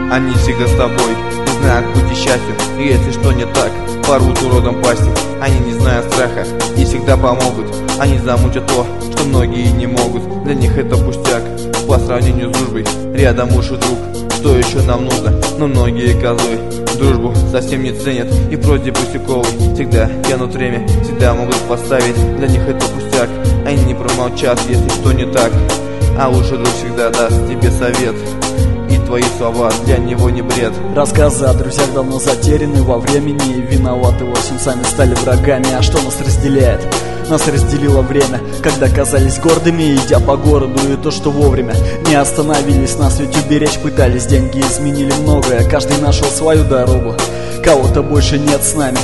Они всегда с тобой, не знают пути счастью. И если что не так, порвут уродом пасти. Они не знают страха и всегда помогут. Они замутят то, что многие не могут. Для них это пустяк по сравнению с дружбой. Рядом уж и друг, что еще нам нужно? Но многие козлы дружбу совсем не ценят и просьбе пустяковой всегда тянут время, всегда могут поставить. Для них это пустяк, они не промолчат, если что не так. А лучший друг всегда даст тебе совет, и твои слова для него не бред. Рассказы о друзьях давно затеряны во времени, и виноваты в общем сами стали врагами. А что нас разделяет? Нас разделило время, когда казались гордыми, идя по городу, и то, что вовремя не остановились. Нас ведь уберечь пытались, деньги изменили многое. Каждый нашел свою дорогу, кого-то больше нет с нами.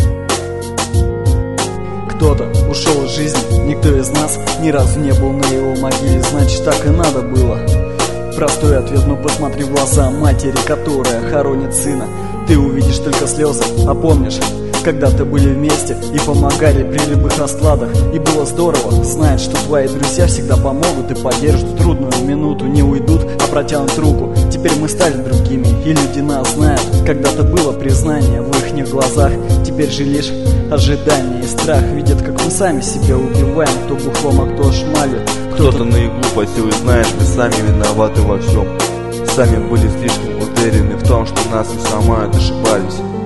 Кто-то ушел из жизни, никто из нас ни разу не был на его могиле. Значит, так и надо было. Простой ответ, но посмотри в глаза матери, которая хоронит сына. Ты увидишь только слезы, а помнишь, когда-то были вместе и помогали при любых раскладах. И было здорово знать, что твои друзья всегда помогут и поддержат в трудную минуту. Не уйдут, а протянут руку. Теперь мы стали другими, и люди нас знают. Когда-то было признание в их глазах, теперь же лишь ожидание и страх. Видят, как мы сами себя убиваем, кто бухлом, а кто шмалью. Кто-то на их глупости, и знаешь, мы сами виноваты во всем. Сами были слишком уверены в том, что нас не сломают, ошибались.